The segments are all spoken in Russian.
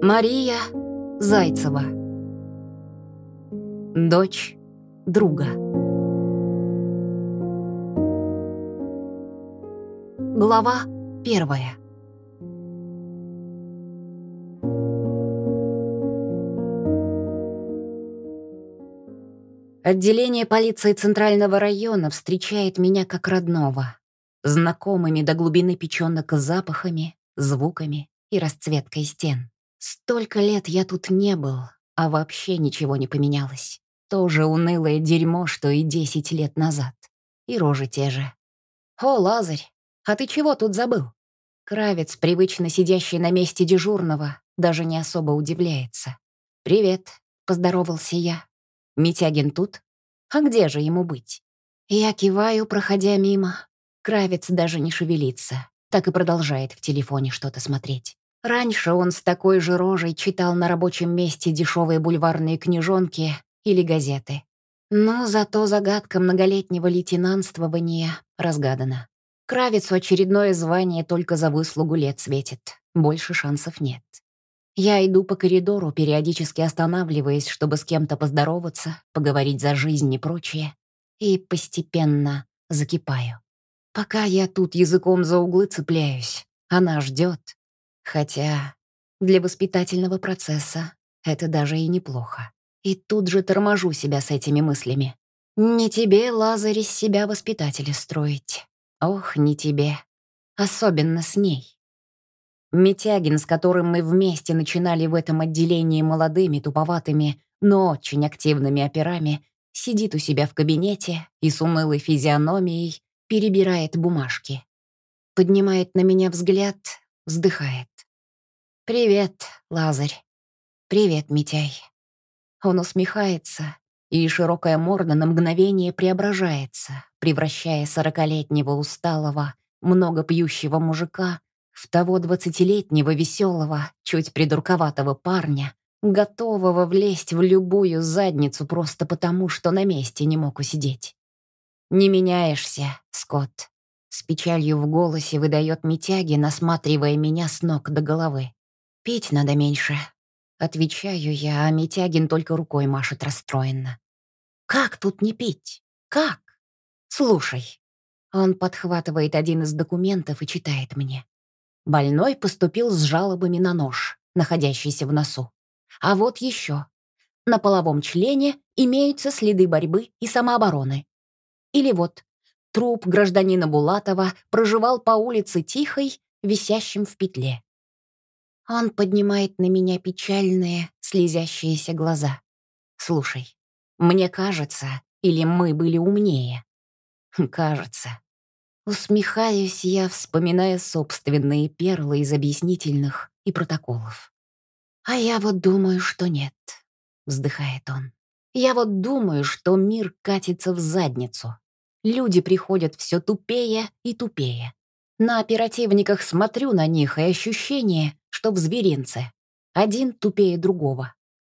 Мария Зайцева. Дочь друга. Глава 1. Отделение полиции Центрального района встречает меня как родного, знакомыми до глубины печёнок запахами, звуками и расцветкой стен. Столько лет я тут не был, а вообще ничего не поменялось. То же унылое дерьмо, что и 10 лет назад. И рожи те же. «О, Лазарь, а ты чего тут забыл?» Кравец, привычно сидящий на месте дежурного, даже не особо удивляется. «Привет», — поздоровался я. «Митягин тут? А где же ему быть?» Я киваю, проходя мимо. Кравец даже не шевелится, так и продолжает в телефоне что-то смотреть. Раньше он с такой же рожей читал на рабочем месте дешевые бульварные книжонки или газеты. Но зато загадка многолетнего лейтенантствования разгадана. Кравицу очередное звание только за выслугу лет светит. Больше шансов нет. Я иду по коридору, периодически останавливаясь, чтобы с кем-то поздороваться, поговорить за жизнь и прочее. И постепенно закипаю. Пока я тут языком за углы цепляюсь, она ждет. Хотя для воспитательного процесса это даже и неплохо. И тут же торможу себя с этими мыслями. Не тебе, Лазарь, из себя воспитателя строить. Ох, не тебе. Особенно с ней. Митягин, с которым мы вместе начинали в этом отделении молодыми, туповатыми, но очень активными операми, сидит у себя в кабинете и с унылой физиономией перебирает бумажки. Поднимает на меня взгляд, вздыхает. «Привет, Лазарь. Привет, Митяй». Он усмехается, и широкая морда на мгновение преображается, превращая 40-летнего усталого, много пьющего мужика в того 20-летнего веселого, чуть придурковатого парня, готового влезть в любую задницу просто потому, что на месте не мог усидеть. «Не меняешься, Скотт», — с печалью в голосе выдает Митягин, осматривая меня с ног до головы. «Пить надо меньше», — отвечаю я, а Митягин только рукой машет расстроенно. «Как тут не пить? Как? Слушай». Он подхватывает один из документов и читает мне. Больной поступил с жалобами на нож, находящийся в носу. А вот еще. На половом члене имеются следы борьбы и самообороны. Или вот. Труп гражданина Булатова проживал по улице Тихой, висящим в петле. Он поднимает на меня печальные, слезящиеся глаза. «Слушай, мне кажется, или мы были умнее?» «Кажется». Усмехаюсь я, вспоминая собственные перлы из объяснительных и протоколов. «А я вот думаю, что нет», — вздыхает он. «Я вот думаю, что мир катится в задницу. Люди приходят все тупее и тупее. На оперативниках смотрю на них, и ощущение, что в зверинце. Один тупее другого».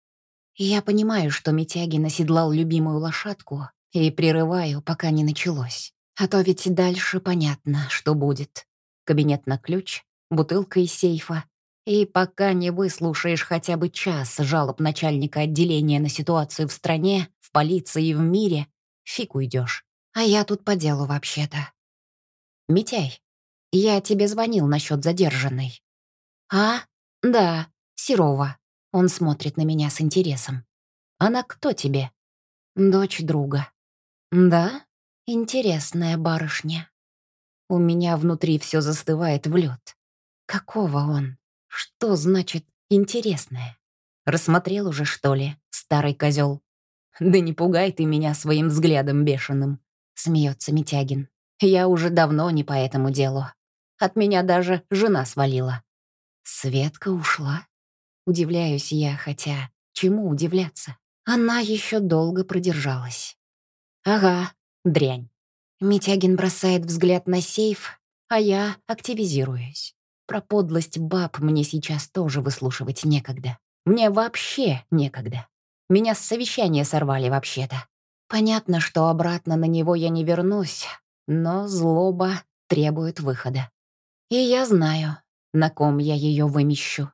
Я понимаю, что Митягин оседлал любимую лошадку, и прерываю, пока не началось. А то ведь дальше понятно, что будет. Кабинет на ключ, бутылка из сейфа. И пока не выслушаешь хотя бы час жалоб начальника отделения на ситуацию в стране, в полиции и в мире, фиг уйдешь. А я тут по делу вообще-то. «Митяй, я тебе звонил насчет задержанной». «А? Да, Серова». Он смотрит на меня с интересом. «Она кто тебе?» «Дочь друга». «Да? Интересная барышня». У меня внутри все застывает в лед. Какого он? Что значит «интересное»? Рассмотрел уже, что ли, старый козел? «Да не пугай ты меня своим взглядом бешеным», — смеется Митягин. «Я уже давно не по этому делу. От меня даже жена свалила». Светка ушла? Удивляюсь я, хотя чему удивляться? Она еще долго продержалась. Ага, дрянь. Митягин бросает взгляд на сейф, а я активизируюсь. Про подлость баб мне сейчас тоже выслушивать некогда. Мне вообще некогда. Меня с совещания сорвали вообще-то. Понятно, что обратно на него я не вернусь, но злоба требует выхода. И я знаю, на ком я ее вымещу.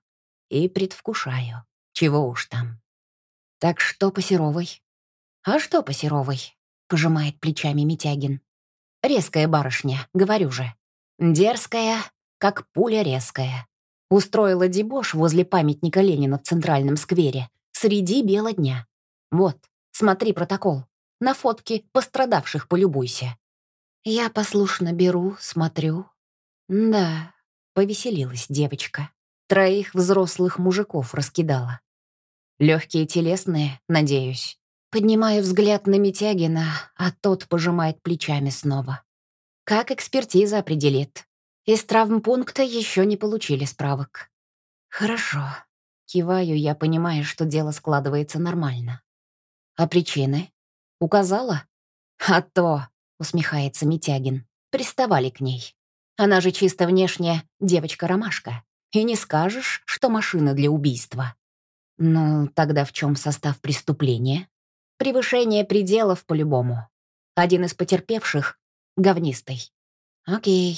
и предвкушаю. Чего уж там. Так что по Серовой? А что по Серовой? Пожимает плечами Митягин. Резкая барышня, говорю же. Дерзкая, как пуля резкая. Устроила дебош возле памятника Ленина в Центральном сквере среди бела дня. Вот, смотри протокол. На фотке пострадавших полюбуйся. Я послушно беру, смотрю. Да, повеселилась девочка. 3 взрослых мужиков раскидала. Легкие телесные, надеюсь. Поднимаю взгляд на Митягина, а тот пожимает плечами снова. Как экспертиза определит. Из травмпункта еще не получили справок. Хорошо. Киваю я, понимая, что дело складывается нормально. А причины? Указала? А то, усмехается Митягин. Приставали к ней. Она же чисто внешне девочка-ромашка. И не скажешь, что машина для убийства. Ну, тогда в чем состав преступления? Превышение пределов по-любому. Один из потерпевших — говнистый. Окей.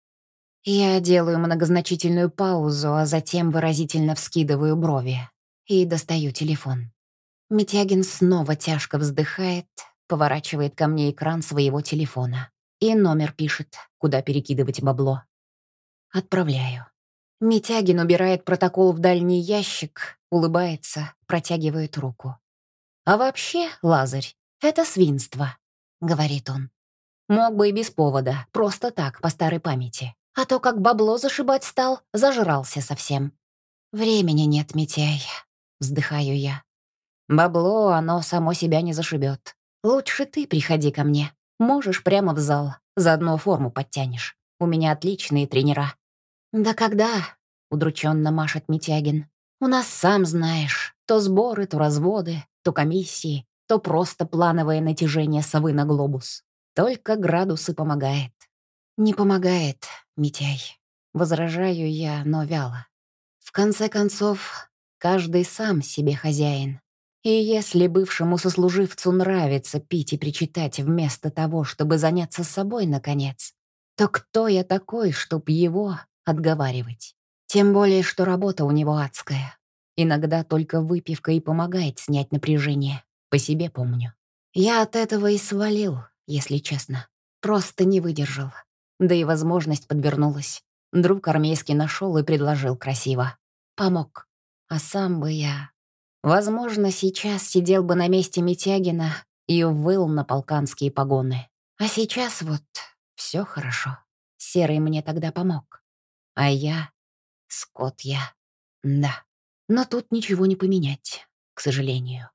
Я делаю многозначительную паузу, а затем выразительно вскидываю брови и достаю телефон. Митягин снова тяжко вздыхает, поворачивает ко мне экран своего телефона и номер пишет, куда перекидывать бабло. Отправляю. Митягин убирает протокол в дальний ящик, улыбается, протягивает руку. «А вообще, Лазарь, это свинство», — говорит он. «Мог бы и без повода, просто так, по старой памяти. А то, как бабло зашибать стал, зажрался совсем». «Времени нет, Митяй», — вздыхаю я. «Бабло, оно само себя не зашибет. Лучше ты приходи ко мне. Можешь прямо в зал, заодно форму подтянешь. У меня отличные тренера». «Да когда?» — удрученно машет Митягин. «У нас, сам знаешь, то сборы, то разводы, то комиссии, то просто плановое натяжение совы на глобус. Только градусы помогает». «Не помогает, Митяй», — возражаю я, но вяло. В конце концов, каждый сам себе хозяин. И если бывшему сослуживцу нравится пить и причитать вместо того, чтобы заняться собой, наконец, то кто я такой, чтоб его отговаривать? Тем более, что работа у него адская. Иногда только выпивка и помогает снять напряжение. По себе помню. Я от этого и свалил, если честно. Просто не выдержал. Да и возможность подвернулась. Друг армейский нашел и предложил красиво. Помог. А сам бы я... Возможно, сейчас сидел бы на месте Митягина и выл на полканские погоны. А сейчас вот все хорошо. Серый мне тогда помог. А я... Скот я. Да. Но тут ничего не поменять, к сожалению.